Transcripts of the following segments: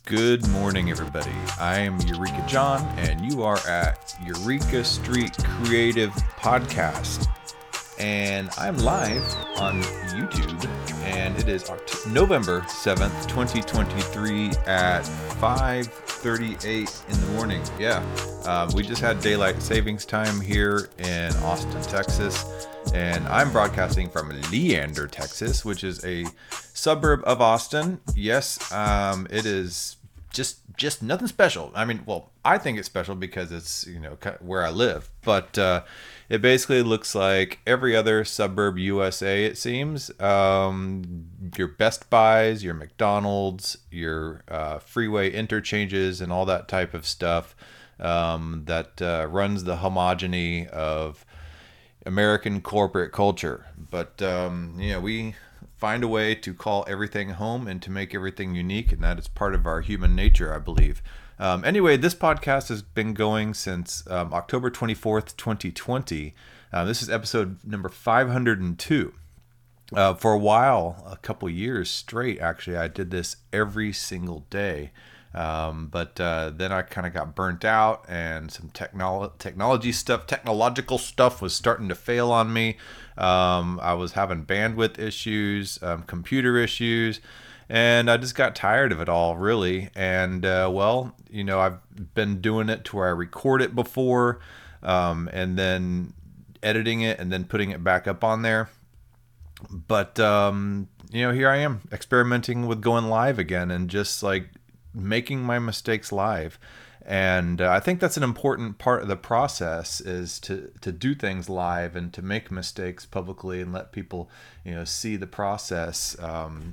Good morning, everybody. I am Eureka John, and you are at Eureka Street Creative Podcast. And I'm live on YouTube, and it is November 7th, 2023 at 5:38 in the morning. We just had daylight savings time here in Austin, Texas, and I'm broadcasting from Leander, Texas, which is a suburb of Austin. Yes, it is just nothing special. I mean, well, I think it's special because it's, where I live, but it basically looks like every other suburb USA, it seems. Your Best Buys, your McDonald's, your freeway interchanges, and all that type of stuff that runs the homogeny of American corporate culture. But, we find a way to call everything home and to make everything unique, and that is part of our human nature, I believe. Anyway, this podcast has been going since October 24th, 2020. This is episode number 502. For a while, a couple years straight, actually, I did this every single day. But then I kind of got burnt out, and some technological stuff was starting to fail on me. I was having bandwidth issues, computer issues, and I just got tired of it all, really. And I've been doing it to where I record it before, and then editing it and then putting it back up on there. But here I am experimenting with going live again and just like making my mistakes live. And I think that's an important part of the process, is to do things live and to make mistakes publicly and let people, see the process. But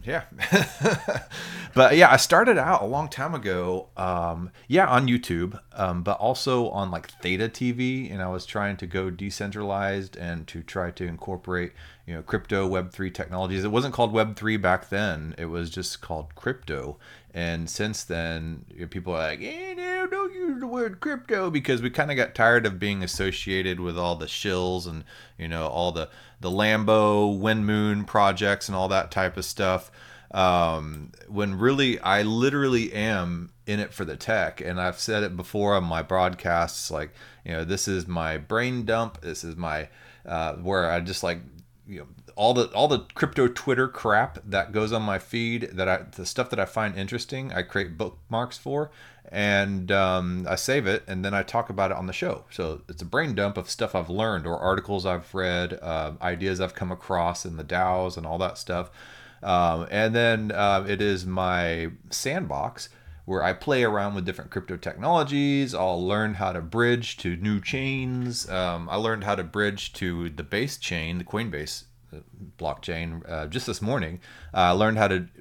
I started out a long time ago, on YouTube, but also on like Theta TV, and I was trying to go decentralized and to try to incorporate, crypto Web3 technologies. It wasn't called Web3 back then. It was just called crypto. And since then, people are like, no, don't use the word crypto, because we kind of got tired of being associated with all the shills and, all the Lambo, Wind Moon projects and all that type of stuff. When really, I literally am in it for the tech. And I've said it before on my broadcasts, like, this is my brain dump. This is my, where I just like, all the crypto Twitter crap that goes on my feed, the stuff that I find interesting, I create bookmarks for, and I save it, and then I talk about it on the show. So it's a brain dump of stuff I've learned, or articles I've read, ideas I've come across in the DAOs and all that stuff. And then it is my sandbox where I play around with different crypto technologies. I'll learn how to bridge to new chains. I learned how to bridge to the base chain, the Coinbase blockchain, just this morning. I learned how to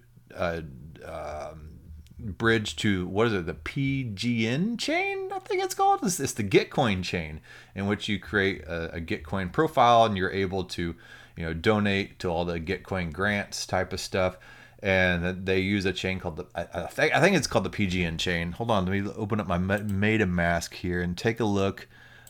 bridge to, the PGN chain, I think it's called. It's the Gitcoin chain, in which you create a Gitcoin profile, and you're able to, donate to all the Gitcoin grants type of stuff. And they use a chain called I think it's called the PGN chain. Hold on, let me open up my MetaMask here and take a look.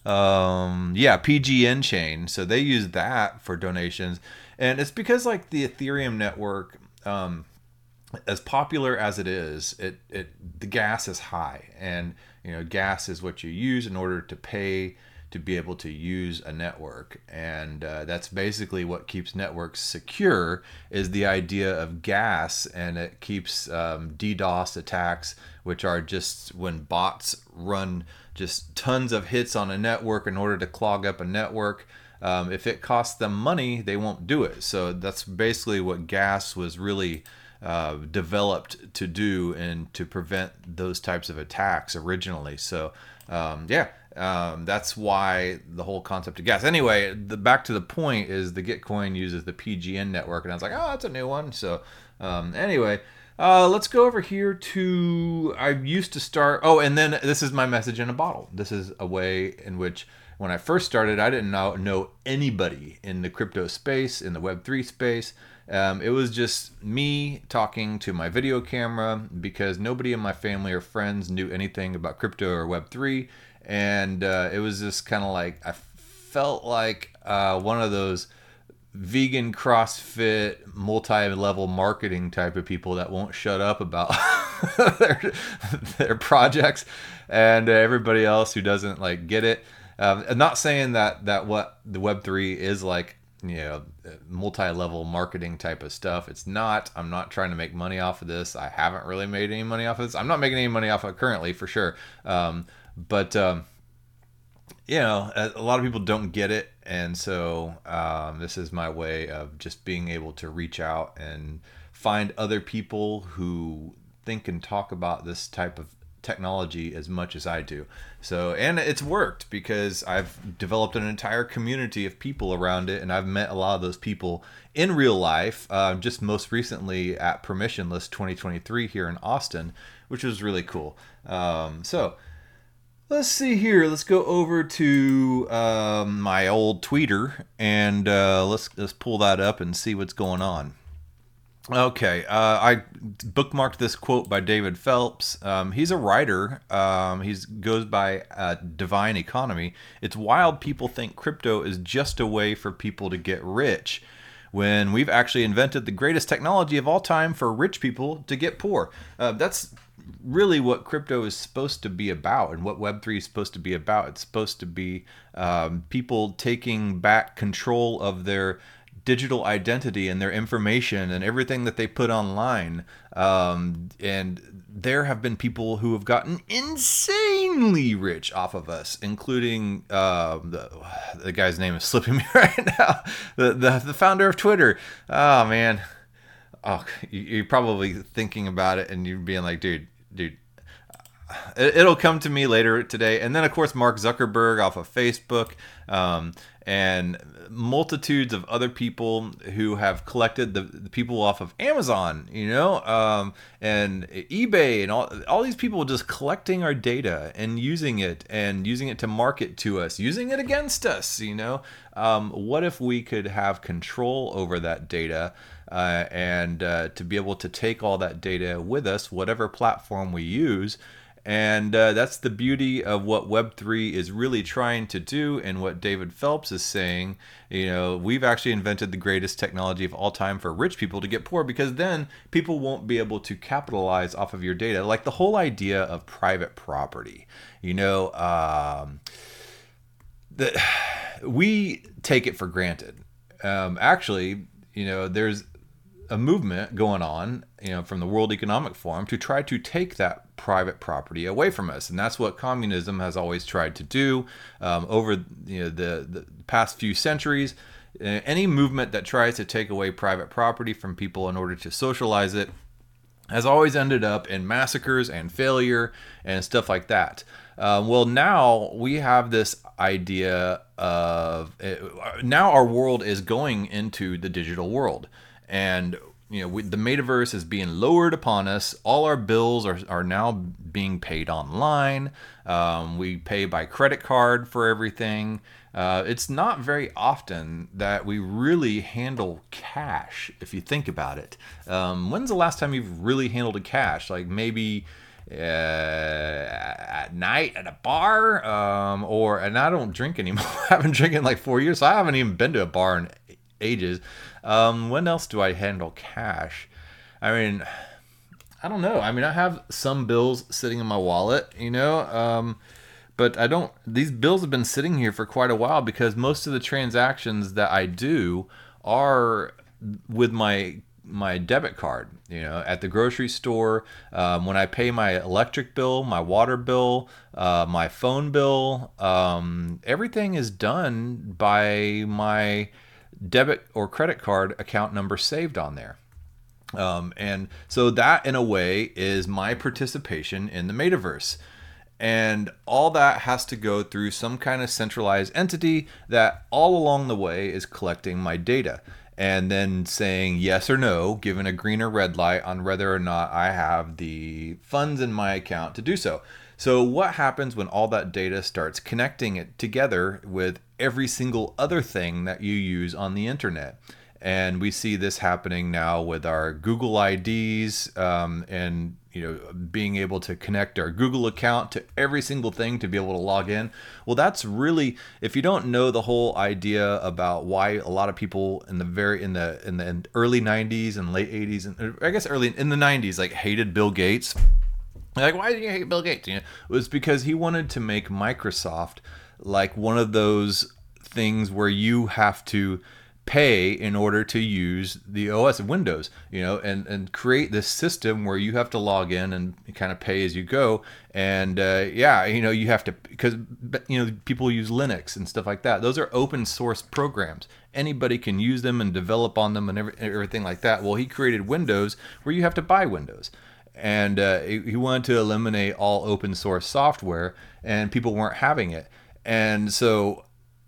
PGN chain. So they use that for donations, and it's because like the Ethereum network, as popular as it is, the gas is high, and gas is what you use in order to pay to be able to use a network. And that's basically what keeps networks secure, is the idea of gas. And it keeps DDoS attacks, which are just when bots run just tons of hits on a network in order to clog up a network. If it costs them money, they won't do it. So that's basically what gas was really developed to do, and to prevent those types of attacks originally. So that's why the whole concept of gas. Anyway, back to the point is the Gitcoin uses the PGN network, and I was like, oh, that's a new one. So let's go over here to, I used to start, and then this is my message in a bottle. This is a way in which, when I first started, I didn't know anybody in the crypto space, in the Web3 space. It was just me talking to my video camera, because nobody in my family or friends knew anything about crypto or Web3. And it was just kind of like, I felt like one of those vegan CrossFit multi-level marketing type of people that won't shut up about their projects, and everybody else who doesn't like get it. I'm not saying that what the Web3 is like, multi-level marketing type of stuff. It's not. I'm not trying to make money off of this. I haven't really made any money off of this. I'm not making any money off of it currently, for sure. But a lot of people don't get it, and so this is my way of just being able to reach out and find other people who think and talk about this type of technology as much as I do. So, and it's worked because I've developed an entire community of people around it, and I've met a lot of those people in real life, just most recently at Permissionless 2023 here in Austin, which was really cool. So let's see here. Let's go over to my old Tweeter, and let's pull that up and see what's going on. Okay, I bookmarked this quote by David Phelps. He's a writer. He goes by Divine Economy. It's wild people think crypto is just a way for people to get rich, when we've actually invented the greatest technology of all time for rich people to get poor. That's really what crypto is supposed to be about, and what Web3 is supposed to be about. It's supposed to be people taking back control of their digital identity and their information and everything that they put online. And there have been people who have gotten insanely rich off of us, including the guy's name is slipping me right now. The founder of Twitter. Oh man. Oh, you're probably thinking about it and you're being like, dude, it'll come to me later today. And then of course Mark Zuckerberg off of Facebook, and multitudes of other people who have collected the people off of Amazon, and eBay, and all these people just collecting our data and using it to market to us, using it against us. What if we could have control over that data, and to be able to take all that data with us, whatever platform we use? And that's the beauty of what Web3 is really trying to do, and what David Phelps is saying. We've actually invented the greatest technology of all time for rich people to get poor, because then people won't be able to capitalize off of your data. Like the whole idea of private property, we take it for granted. Actually, there's a movement going on, from the World Economic Forum to try to take that private property away from us, and that's what communism has always tried to do over the past few centuries. Any movement that tries to take away private property from people in order to socialize it has always ended up in massacres and failure and stuff like that. Well, now we have this idea of now our world is going into the digital world. And the metaverse is being lowered upon us. All our bills are now being paid online. We pay by credit card for everything. It's not very often that we really handle cash, if you think about it. When's the last time you've really handled a cash? Like maybe at night at a bar, and I don't drink anymore. I haven't drinking in like 4 years, so I haven't even been to a bar in ages. When else do I handle cash? I mean, I don't know. I mean, I have some bills sitting in my wallet, but I don't. These bills have been sitting here for quite a while, because most of the transactions that I do are with my debit card. At the grocery store, when I pay my electric bill, my water bill, my phone bill, everything is done by my debit or credit card account number saved on there. And so that, in a way, is my participation in the metaverse. And all that has to go through some kind of centralized entity that all along the way is collecting my data and then saying yes or no, given a green or red light on whether or not I have the funds in my account to do so. So what happens when all that data starts connecting it together with every single other thing that you use on the internet? And we see this happening now with our Google IDs, and being able to connect our Google account to every single thing to be able to log in. Well, that's really, if you don't know the whole idea about why a lot of people in the early 90s and late 80s, and I guess early in the 90s, like hated Bill Gates. Like, why do you hate Bill Gates? It was because he wanted to make Microsoft like one of those things where you have to pay in order to use the OS of Windows, and create this system where you have to log in and kind of pay as you go. And you have to, because people use Linux and stuff like that. Those are open source programs. Anybody can use them and develop on them and everything like that. Well, he created Windows where you have to buy Windows. And he wanted to eliminate all open source software, and people weren't having it. And so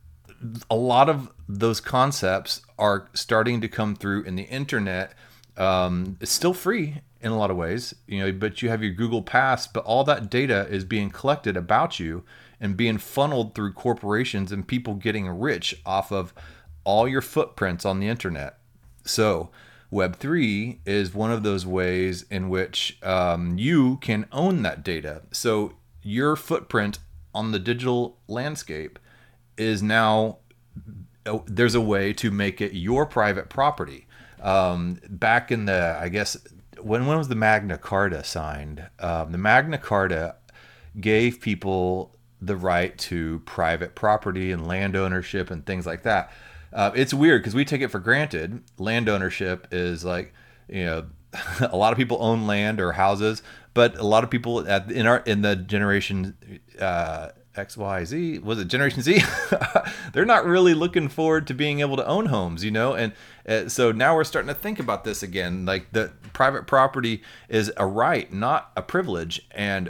a lot of those concepts are starting to come through in the internet. It's still free in a lot of ways, but you have your Google Pass, but all that data is being collected about you and being funneled through corporations and people getting rich off of all your footprints on the internet. So Web3 is one of those ways in which you can own that data. So your footprint on the digital landscape is now, there's a way to make it your private property. Back in the, I guess, when was the Magna Carta signed? The Magna Carta gave people the right to private property and land ownership and things like that. It's weird because we take it for granted. Land ownership is like, a lot of people own land or houses, but a lot of people in the generation X, Y, Z, was it Generation Z? They're not really looking forward to being able to own homes, and so now we're starting to think about this again. Like, the private property is a right, not a privilege, and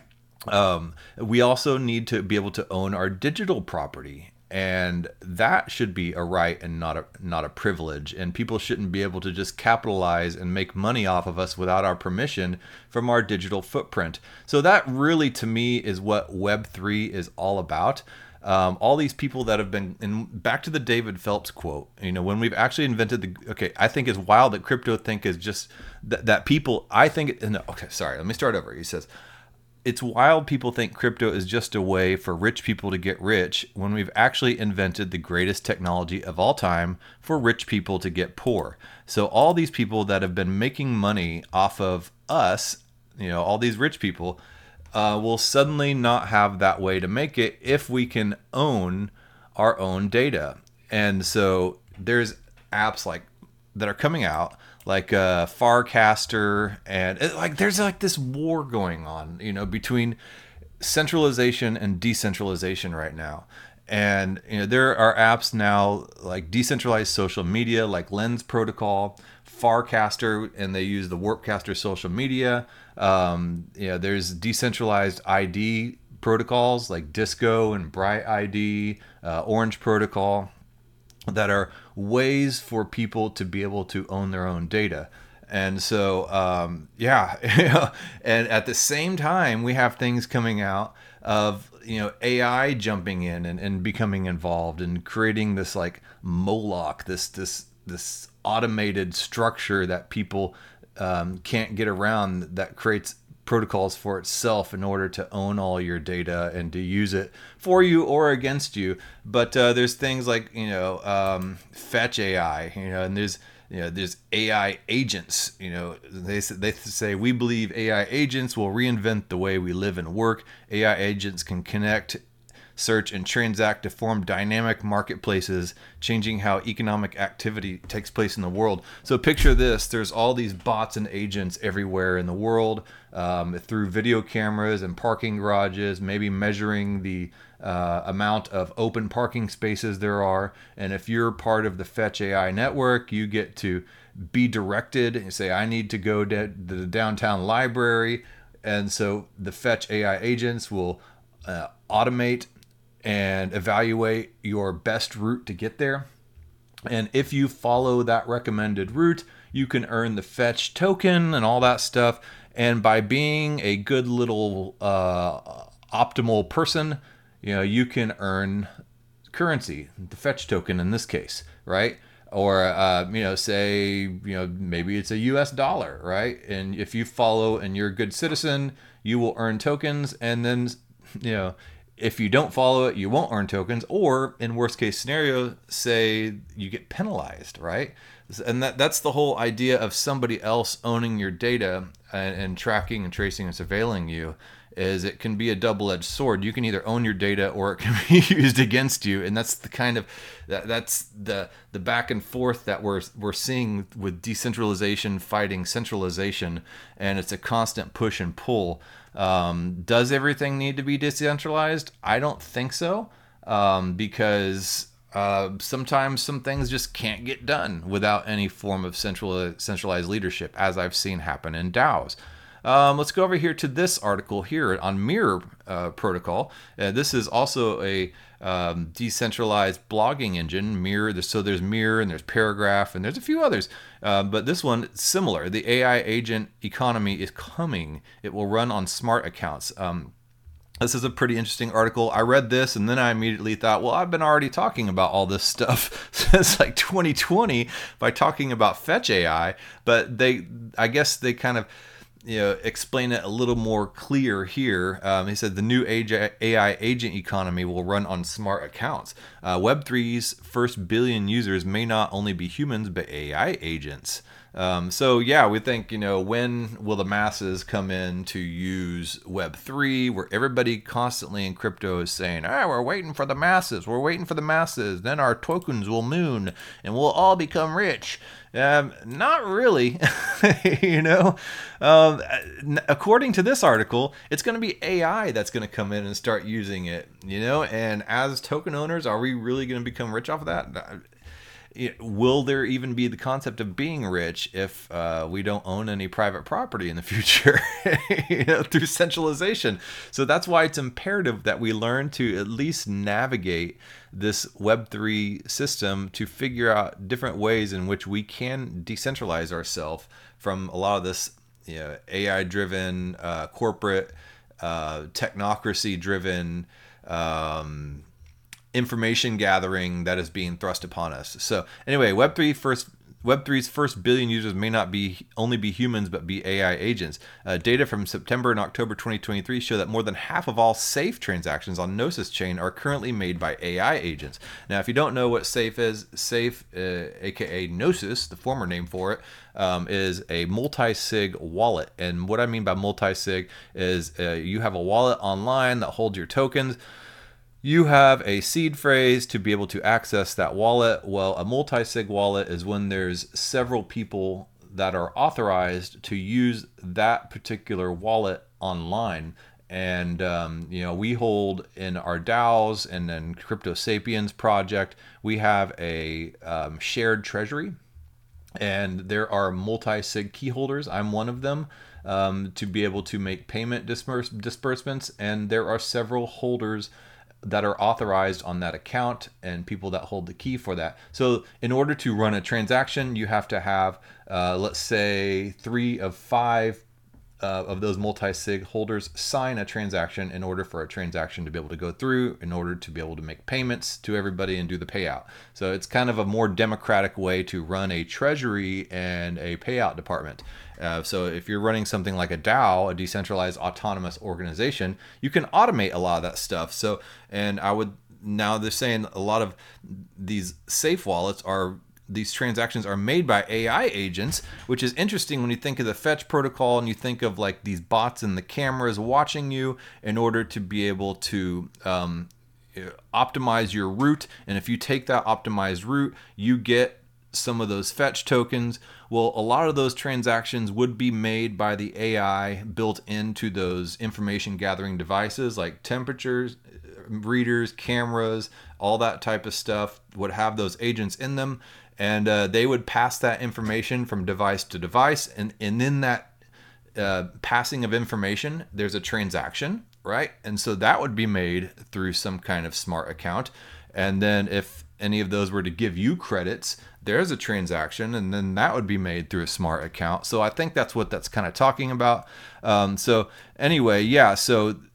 we also need to be able to own our digital property. And that should be a right and not a privilege. And people shouldn't be able to just capitalize and make money off of us without our permission from our digital footprint. So that really, to me, is what Web3 is all about. All these people that have been, and back to the David Phelps quote, when we've actually invented I think it's wild that crypto think is just that people, let me start over. He says, it's wild people think crypto is just a way for rich people to get rich when we've actually invented the greatest technology of all time for rich people to get poor. So all these people that have been making money off of us, all these rich people, will suddenly not have that way to make it if we can own our own data. And so there's apps that are coming out, like Farcaster, and there's this war going on, between centralization and decentralization right now. And there are apps now like decentralized social media, like Lens Protocol, Farcaster, and they use the Warpcaster social media. There's decentralized ID protocols like Disco and Bright ID, Orange Protocol, that are ways for people to be able to own their own data. And so, and at the same time, we have things coming out of, AI jumping in and becoming involved and creating this like Moloch, this automated structure that people can't get around, that creates protocols for itself in order to own all your data and to use it for you or against you. But there's things like Fetch AI, and there's AI agents. They say we believe AI agents will reinvent the way we live and work. AI agents can connect, search, and transact to form dynamic marketplaces, changing how economic activity takes place in the world. So picture this: there's all these bots and agents everywhere in the world, through video cameras and parking garages, maybe measuring the amount of open parking spaces there are. And if you're part of the Fetch AI network, you get to be directed and say, I need to go to the downtown library. And so the Fetch AI agents will automate and evaluate your best route to get there. And if you follow that recommended route, you can earn the Fetch token and all that stuff. And by being a good little optimal person, you can earn currency, the Fetch token in this case, right? or say maybe it's a US dollar, right? And if you follow and you're a good citizen, you will earn tokens, and then if you don't follow it, you won't earn tokens, or in worst case scenario, say you get penalized, right? And that's the whole idea of somebody else owning your data and tracking and tracing and surveilling you. Is it can be a double-edged sword. You can either own your data or it can be used against you, and that's the kind of that's the back and forth that we're seeing with decentralization fighting centralization, and it's a constant push and pull. Does everything need to be decentralized? I don't think so, because sometimes some things just can't get done without any form of centralized leadership, as I've seen happen in DAOs. Let's go over here to this article here on Mirror Protocol. This is also a decentralized blogging engine, Mirror. So there's Mirror and there's Paragraph and there's a few others. But this one, similar. The AI agent economy is coming. It will run on smart accounts. This is a pretty interesting article. I read this and then I immediately thought, well, I've been already talking about all this stuff since like 2020 by talking about Fetch AI. But I guess they kind of explain it a little more clear here. He said the new AI agent economy will run on smart accounts. Web3's first billion users may not only be humans, but AI agents. So yeah, we think, when will the masses come in to use Web3, where everybody constantly in crypto is saying, we're waiting for the masses. We're waiting for the masses. Then our tokens will moon and we'll all become rich. Not really, according to this article, it's going to be AI that's going to come in and start using it, and as token owners, are we really going to become rich off of that? Will there even be the concept of being rich if we don't own any private property in the future through centralization? So that's why it's imperative that we learn to at least navigate this Web3 system to figure out different ways in which we can decentralize ourselves from a lot of this AI-driven, corporate, technocracy-driven information gathering that is being thrust upon us. So anyway, Web3's first billion users may not only be humans, but be AI agents. Data from September and October 2023 show that more than half of all Safe transactions on Gnosis chain are currently made by AI agents. Now, if you don't know what Safe is, Safe, aka Gnosis, the former name for it, is a multi-sig wallet. And what I mean by multi-sig is you have a wallet online that holds your tokens. You have a seed phrase to be able to access that wallet. Well, a multi-sig wallet is when there's several people that are authorized to use that particular wallet online. And, we hold in our DAOs and then Crypto Sapiens project, we have a shared treasury. And there are multi-sig key holders. I'm one of them, to be able to make payment disbursements. And there are several holders that are authorized on that account and people that hold the key for that. So in order to run a transaction, you have to have, let's say, 3 of 5 of those multi-sig holders sign a transaction in order for a transaction to be able to go through, in order to be able to make payments to everybody and do the payout. So it's kind of a more democratic way to run a treasury and a payout department. So if you're running something like a DAO, a decentralized autonomous organization, you can automate a lot of that stuff. So, and now they're saying a lot of these safe wallets these transactions are made by AI agents, which is interesting when you think of the Fetch protocol and you think of like these bots and the cameras watching you in order to be able to optimize your route. And if you take that optimized route, you get some of those Fetch tokens. Well, a lot of those transactions would be made by the AI built into those information gathering devices like temperatures, readers, cameras, all that type of stuff would have those agents in them. And they would pass that information from device to device. And in that passing of information, there's a transaction, right? And so that would be made through some kind of smart account. And then if any of those were to give you credits, there's a transaction, and then that would be made through a smart account. So I think that's what that's kind of talking about. So anyway, yeah, so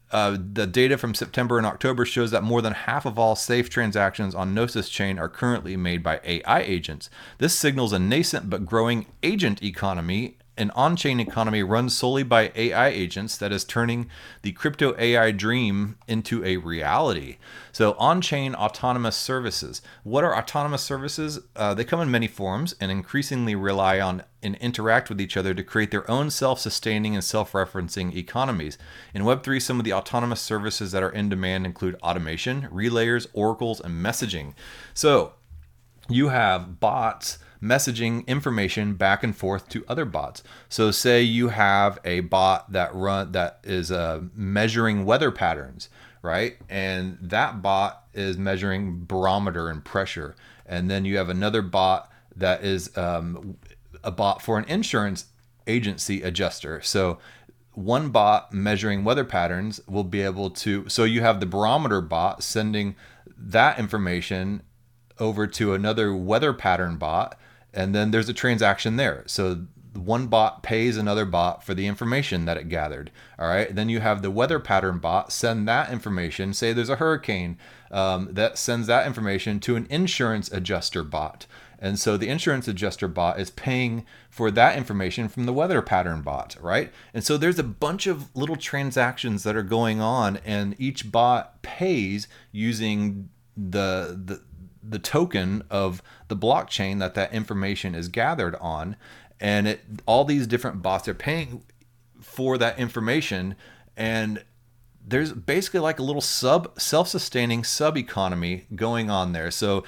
the data from September and October shows that more than half of all safe transactions on Gnosis Chain are currently made by AI agents. This signals a nascent but growing agent economy. An on-chain economy run solely by AI agents that is turning the crypto AI dream into a reality. So on-chain autonomous services. What are autonomous services? They come in many forms and increasingly rely on and interact with each other to create their own self-sustaining and self-referencing economies. In Web3, some of the autonomous services that are in demand include automation, relayers, oracles, and messaging. So you have bots messaging information back and forth to other bots. So say you have a bot that is measuring weather patterns, right? And that bot is measuring barometer and pressure. And then you have another bot that is a bot for an insurance agency adjuster. So one bot measuring weather patterns will be able to, so you have the barometer bot sending that information over to another weather pattern bot, and then there's a transaction there. So one bot pays another bot for the information that it gathered. All right. Then you have the weather pattern bot send that information. Say there's a hurricane, that sends that information to an insurance adjuster bot. And so the insurance adjuster bot is paying for that information from the weather pattern bot, right? And so there's a bunch of little transactions that are going on, and each bot pays using the token of the blockchain that information is gathered on. And all these different bots are paying for that information, and there's basically like a little self-sustaining sub-economy going on there. So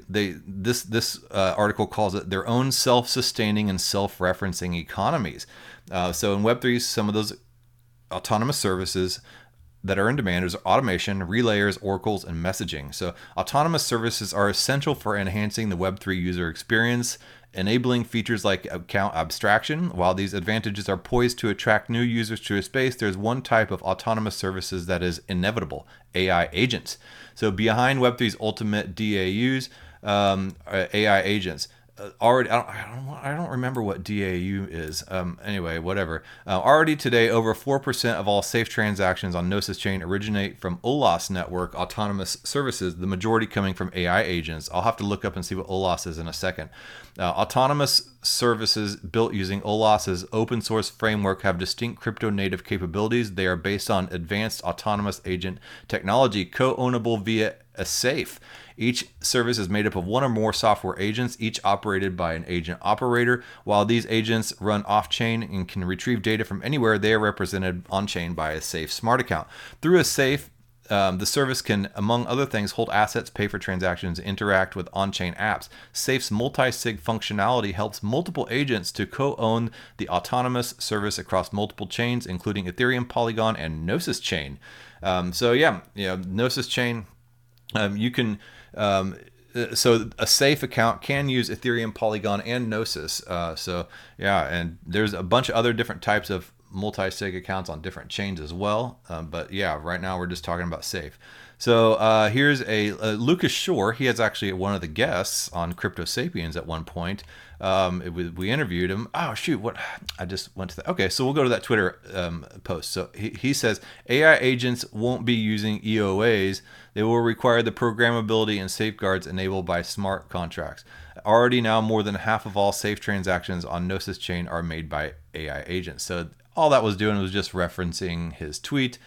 this article calls it their own self-sustaining and self-referencing economies. So in Web3, some of those autonomous services that are in demand is automation, relayers, oracles, and messaging. So autonomous services are essential for enhancing the Web3 user experience, enabling features like account abstraction. While these advantages are poised to attract new users to a space, there's one type of autonomous services that is inevitable: AI agents. So behind Web3's ultimate DAUs, AI agents. Already, I don't remember what DAU is. Anyway, whatever. Already today, over 4% of all safe transactions on Gnosis Chain originate from OLAS network autonomous services, the majority coming from AI agents. I'll have to look up and see what OLAS is in a second. Autonomous services built using OLAS's open source framework have distinct crypto native capabilities. They are based on advanced autonomous agent technology, co-ownable via a safe. Each service is made up of one or more software agents, each operated by an agent operator. While these agents run off-chain and can retrieve data from anywhere, they are represented on-chain by a safe smart account. Through a safe, the service can, among other things, hold assets, pay for transactions, interact with on-chain apps. Safe's multi-sig functionality helps multiple agents to co-own the autonomous service across multiple chains, including Ethereum, Polygon, and Gnosis Chain. Gnosis Chain, you can... so a safe account can use Ethereum, Polygon, and Gnosis. And there's a bunch of other different types of multi-sig accounts on different chains as well. But yeah, right now we're just talking about safe. So here's a Lucas Shore. He is actually one of the guests on Crypto Sapiens at one point. We interviewed him. Oh shoot, what? I just went to that. Okay, so we'll go to that Twitter post. So he says AI agents won't be using EOAs. They will require the programmability and safeguards enabled by smart contracts. Already now, more than half of all safe transactions on Gnosis Chain are made by AI agents. So all that was doing was just referencing his tweet.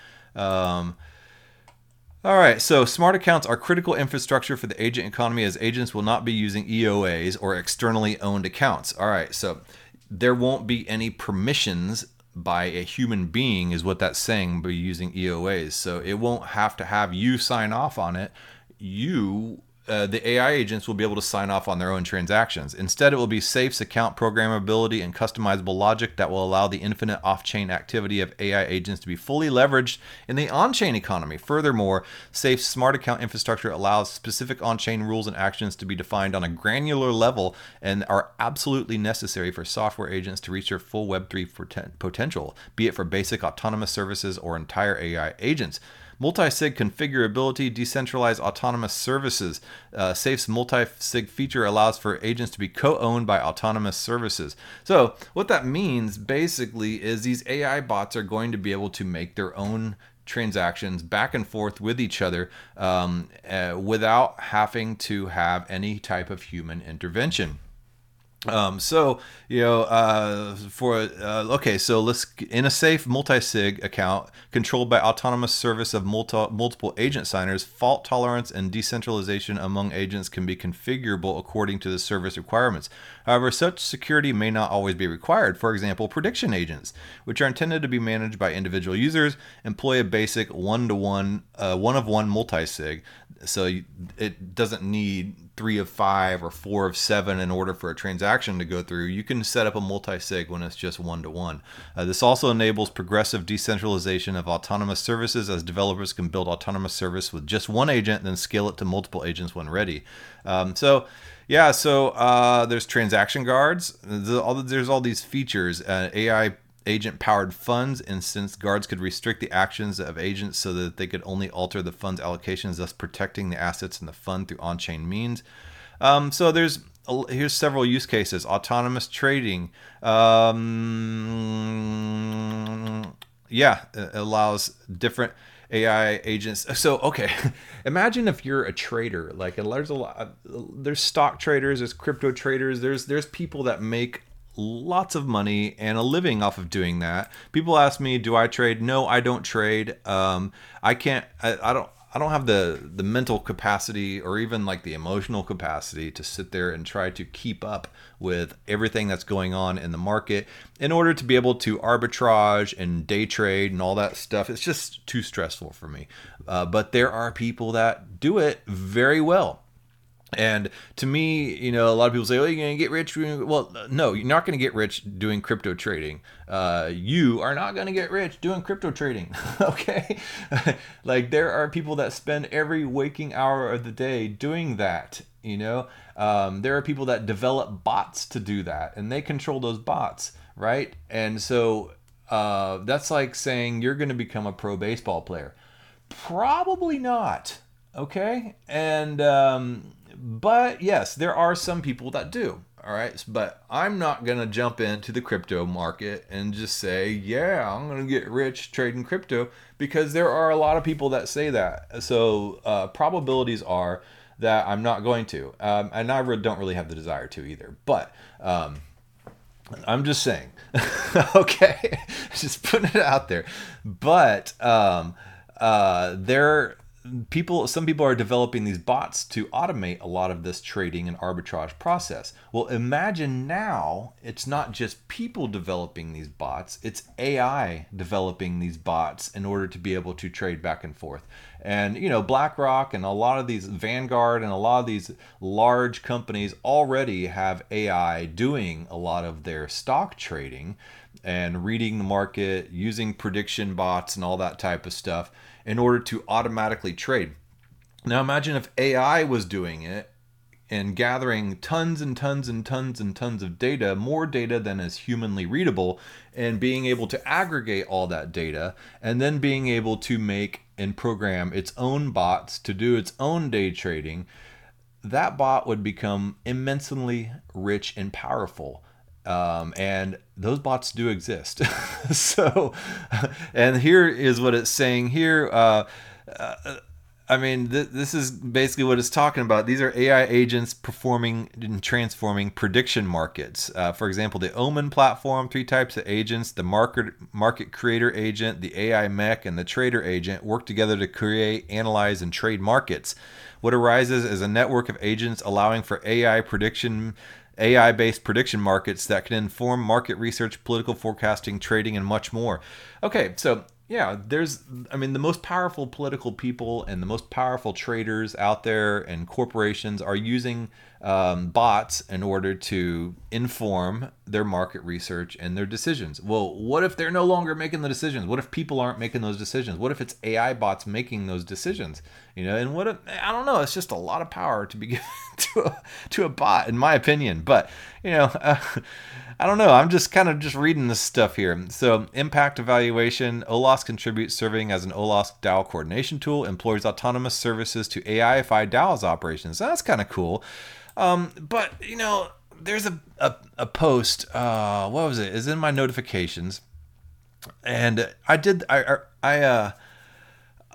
All right, so smart accounts are critical infrastructure for the agent economy, as agents will not be using EOAs or externally owned accounts. All right, so there won't be any permissions by a human being, is what that's saying, by using EOAs. So it won't have to have you sign off on it. The AI agents will be able to sign off on their own transactions. Instead, it will be Safe's account programmability and customizable logic that will allow the infinite off-chain activity of AI agents to be fully leveraged in the on-chain economy. Furthermore, Safe's smart account infrastructure allows specific on-chain rules and actions to be defined on a granular level and are absolutely necessary for software agents to reach their full Web3 potential, be it for basic autonomous services or entire AI agents. Multi-sig configurability, decentralized autonomous services. Safe's multi-sig feature allows for agents to be co-owned by autonomous services. So what that means basically is these AI bots are going to be able to make their own transactions back and forth with each other without having to have any type of human intervention. So let's in a safe multi-sig account controlled by autonomous service of multiple agent signers, fault tolerance and decentralization among agents can be configurable according to the service requirements. However, such security may not always be required. For example, prediction agents, which are intended to be managed by individual users, employ a basic one-of-one multi-sig. So it doesn't need 3 of 5 or 4 of 7 in order for a transaction to go through. You can set up a multi-sig when it's just one-to-one. This also enables progressive decentralization of autonomous services, as developers can build autonomous service with just one agent, then scale it to multiple agents when ready. There's transaction guards. There's all these features. AI agent-powered funds instance guards could restrict the actions of agents so that they could only alter the fund's allocations, thus protecting the assets in the fund through on-chain means. Here's several use cases. Autonomous trading. It allows different AI agents. So, okay, imagine if you're a trader. Like, there's stock traders, there's crypto traders, there's people that make lots of money and a living off of doing that. People ask me, do I trade? No, I don't trade. I don't have the mental capacity or even like the emotional capacity to sit there and try to keep up with everything that's going on in the market in order to be able to arbitrage and day trade and all that stuff. It's just too stressful for me. But there are people that do it very well. And to me, a lot of people say, "Oh, you're going to get rich." Well, no, you're not going to get rich doing crypto trading. You are not going to get rich doing crypto trading. Okay. Like, there are people that spend every waking hour of the day doing that. There are people that develop bots to do that, and they control those bots. Right. And so that's like saying you're going to become a pro baseball player. Probably not. Okay. And, but yes, there are some people that do. All right. But I'm not going to jump into the crypto market and just say, yeah, I'm going to get rich trading crypto, because there are a lot of people that say that. So probabilities are that I'm not going to. And I don't really have the desire to either. But I'm just saying. Okay. Just putting it out there. But some people are developing these bots to automate a lot of this trading and arbitrage process. Well, imagine now it's not just people developing these bots, it's AI developing these bots in order to be able to trade back and forth. And, BlackRock and a lot of these Vanguard and a lot of these large companies already have AI doing a lot of their stock trading and reading the market, using prediction bots and all that type of stuff in order to automatically trade. Now imagine if AI was doing it and gathering tons and tons and tons and tons of data, more data than is humanly readable, and being able to aggregate all that data, and then being able to make and program its own bots to do its own day trading. That bot would become immensely rich and powerful. And those bots do exist. So, and here is what it's saying here. This is basically what it's talking about. These are AI agents performing and transforming prediction markets. For example, the Omen platform, 3 types of agents: the market creator agent, the AI mech, and the trader agent work together to create, analyze, and trade markets. What arises is a network of agents allowing for AI-based prediction markets that can inform market research, political forecasting, trading, and much more. Okay, so yeah, the most powerful political people and the most powerful traders out there and corporations are using bots in order to inform their market research and their decisions. Well, what if they're no longer making the decisions? What if people aren't making those decisions? What if it's AI bots making those decisions? And what if, I don't know, it's just a lot of power to be given to a bot, in my opinion. But, I don't know. I'm just kind of just reading this stuff here. So, impact evaluation. OLOS contributes, serving as an OLOS DAO coordination tool, employs autonomous services to AIify DAO's operations. So that's kind of cool. But, there's a post, what was it? It's in my notifications. And I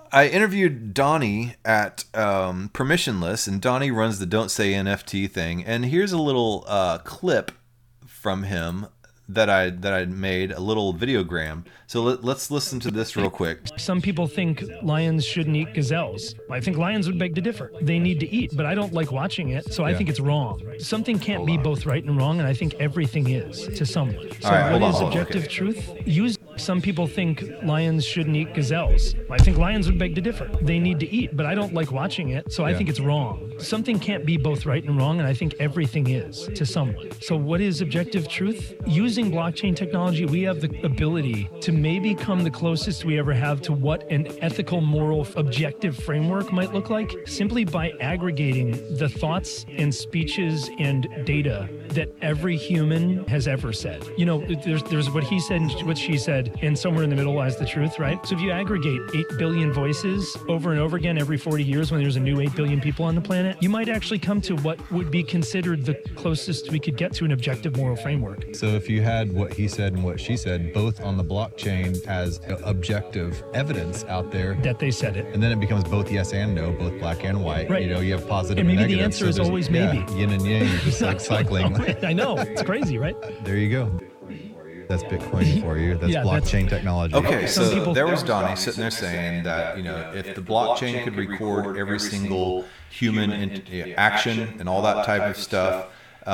I interviewed Donnie at Permissionless, and Donnie runs the Don't Say NFT thing. And here's a little clip from him that I made, a little videogram. So let's listen to this real quick. Some people think lions shouldn't eat gazelles. I think lions would beg to differ. They need to eat, but I don't like watching it, so I think it's wrong. Something can't be both right and wrong, and I think everything is to someone. So what is objective truth? Some people think lions shouldn't eat gazelles. I think lions would beg to differ. They need to eat, but I don't like watching it, so I think it's wrong. Something can't be both right and wrong, and I think everything is to someone. So what is objective truth? Using blockchain technology, we have the ability to maybe come the closest we ever have to what an ethical, moral, objective framework might look like, simply by aggregating the thoughts and speeches and data that every human has ever said. You know, there's what he said and what she said, and somewhere in the middle lies the truth, right? So if you aggregate 8 billion voices over and over again every 40 years when there's a new 8 billion people on the planet, you might actually come to what would be considered the closest we could get to an objective moral framework. So if you had what he said and what she said both on the blockchain as objective evidence out there, that they said it, and then it becomes both yes and no, both black and white. Right. You know, you have positive and maybe and negative. The answer is always maybe. Yeah, yin and yang, you're just like cycling. I know, it's crazy, right? There you go. That's Bitcoin for you. That's blockchain technology. Okay, so there was Donnie sitting there saying that, you know, if the blockchain could record every single human action and all that type of stuff,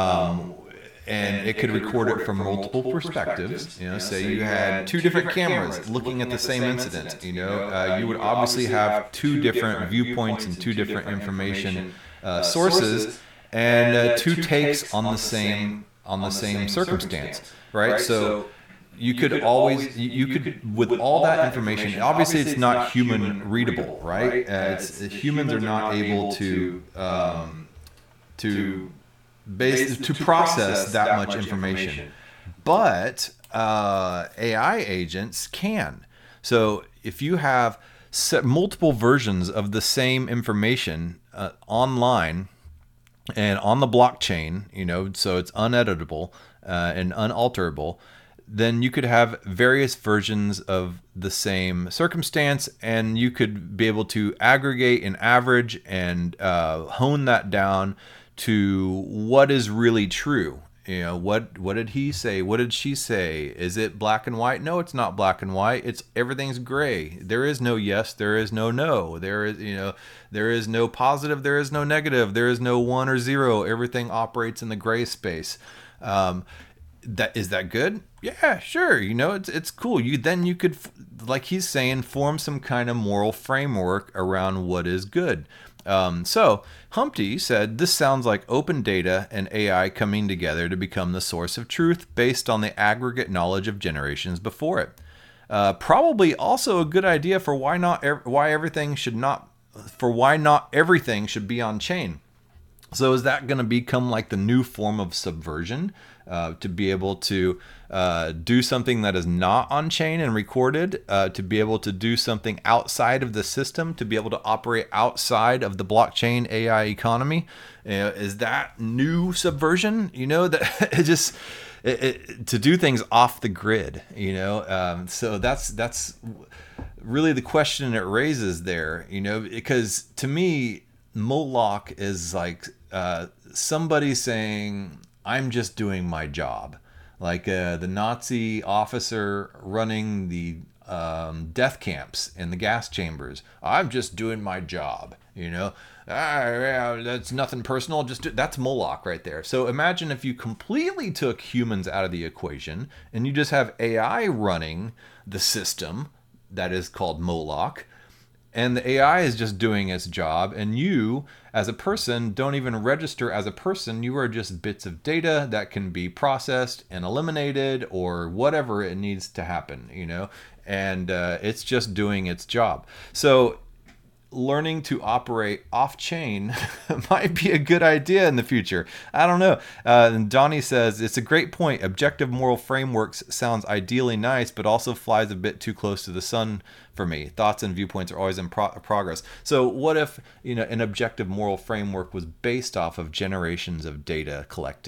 and it could record it from multiple perspectives, you know, say you had 2 different cameras looking at the same incident, you know, you would obviously have 2 different viewpoints and 2 different information sources, and 2 takes on the same circumstance, right? So you could always, you could, with all that information, obviously it's not human readable, right? Humans are not able to process that much information, but AI agents can. So if you have multiple versions of the same information online and on the blockchain, you know, so it's uneditable and unalterable, then you could have various versions of the same circumstance, and you could be able to aggregate and average and hone that down to what is really true. You know, what did he say? What did she say? Is it black and white? No, it's not black and white. It's everything's gray. There is no yes, there is no no. There is, you know, there is no positive, there is no negative, there is no 1 or 0. Everything operates in the gray space. Is that good? Yeah, sure. You know, it's cool. You could, like he's saying, form some kind of moral framework around what is good. So Humpty said, this sounds like open data and AI coming together to become the source of truth based on the aggregate knowledge of generations before it. Probably also a good idea for why not everything should be on chain. So is that going to become like the new form of subversion, to be able to do something that is not on chain and recorded, to be able to do something outside of the system, to be able to operate outside of the blockchain AI economy? Is that new subversion? You know, that it just to do things off the grid. You know, so that's really the question it raises there. You know, because to me, Moloch is like somebody saying, I'm just doing my job. Like the Nazi officer running the death camps in the gas chambers. I'm just doing my job, you know. That's nothing personal. That's Moloch right there. So imagine if you completely took humans out of the equation and you just have AI running the system that is called Moloch. And the AI is just doing its job, and you, as a person, don't even register as a person. You are just bits of data that can be processed and eliminated, or whatever it needs to happen, you know. And it's just doing its job. So learning to operate off-chain might be a good idea in the future. I don't know. And Donnie says, it's a great point. Objective moral frameworks sounds ideally nice, but also flies a bit too close to the sun for me. Thoughts and viewpoints are always in progress. So what if, you know, an objective moral framework was based off of generations of data collecting?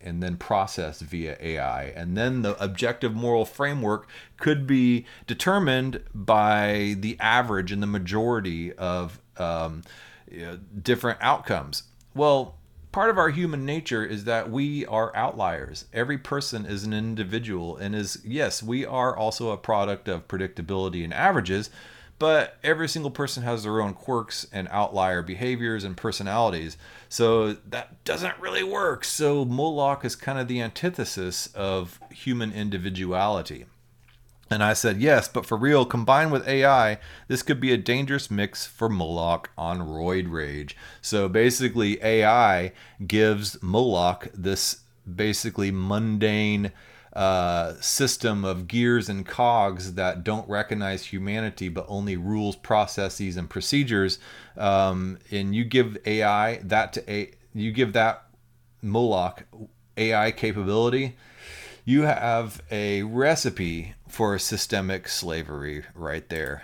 and then processed via AI. And then the objective moral framework could be determined by the average and the majority of different outcomes. Well, part of our human nature is that we are outliers. Every person is an individual and yes, we are also a product of predictability and averages, but every single person has their own quirks and outlier behaviors and personalities. So that doesn't really work. So Moloch is kind of the antithesis of human individuality. And I said, yes, but for real, combined with AI, this could be a dangerous mix for Moloch on roid rage. So basically, AI gives Moloch this basically mundane system of gears and cogs that don't recognize humanity, but only rules, processes, and procedures. And you give AI that you give that Moloch AI capability, you have a recipe for systemic slavery right there.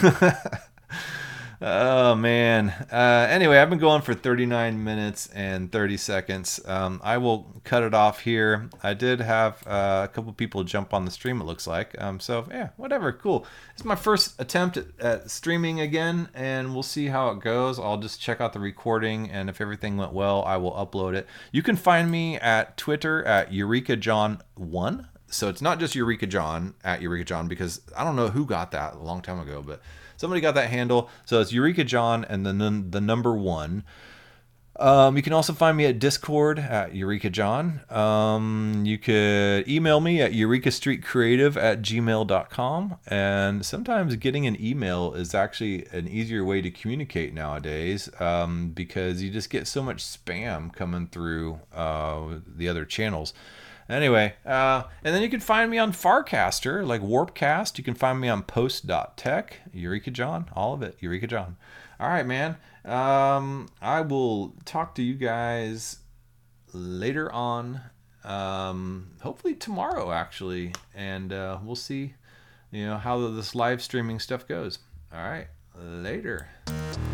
Oh, man. Anyway, I've been going for 39 minutes and 30 seconds. I will cut it off here. I did have a couple people jump on the stream, it looks like. So, yeah, whatever. Cool. It's my first attempt at streaming again, and we'll see how it goes. I'll just check out the recording, and if everything went well, I will upload it. You can find me at Twitter at EurekaJohn1. So it's not just Eureka John at Eureka John, because I don't know who got that a long time ago, but somebody got that handle. So it's Eureka John and then the number 1. You can also find me at Discord at Eureka John. You could email me at eurekastreetcreative@gmail.com. And sometimes getting an email is actually an easier way to communicate nowadays, because you just get so much spam coming through the other channels. Anyway, and then you can find me on Farcaster, like Warpcast. You can find me on post.tech, Eureka John, all of it, Eureka John. All right, man. I will talk to you guys later on, hopefully tomorrow, actually. And we'll see, how this live streaming stuff goes. All right, later.